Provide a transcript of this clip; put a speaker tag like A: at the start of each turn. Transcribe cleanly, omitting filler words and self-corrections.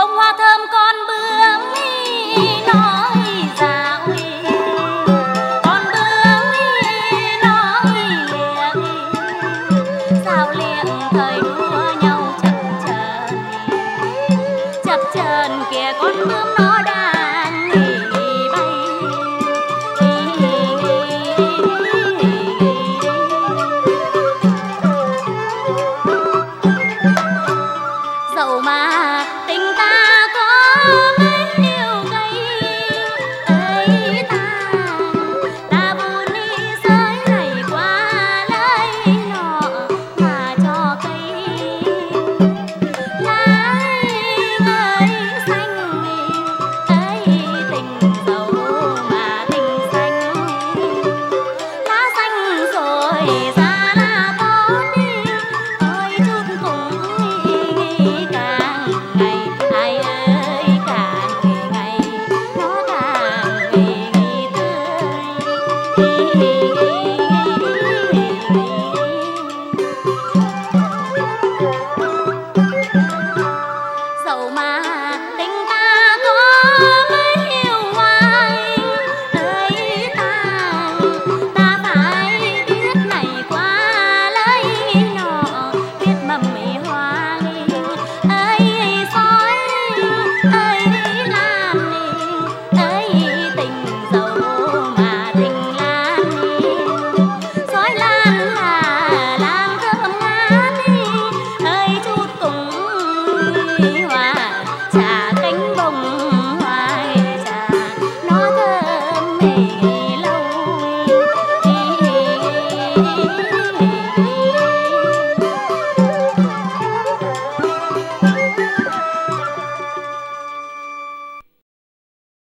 A: bông hoa thơm con bướm nói dạo, con bướm nói liệng, sao liệng thời đua nhau chập chờn kìa con bướm nó đang bay. Dẫu mà tình ta có mấy điều gây ấy ta buồn đi giới này qua lấy nọ mà cho cây lá ngơi xanh ấy tình dẫu mà tình xanh lá xanh rồi ra là tốt ơi chút cũng càng ngày ai ơi càng ngày nó càng tươi. Dẫu mà tình ta có mấy yêu hoài ấy ta phải biết này qua lấy nọ, biết mầm hoa ly ấy sói ấy làm ấy tình dẫu mà tình lan sói lan là lan thơm ngát ấy chút cùng hoa trà cánh bông hoài trà nó thơm mềm.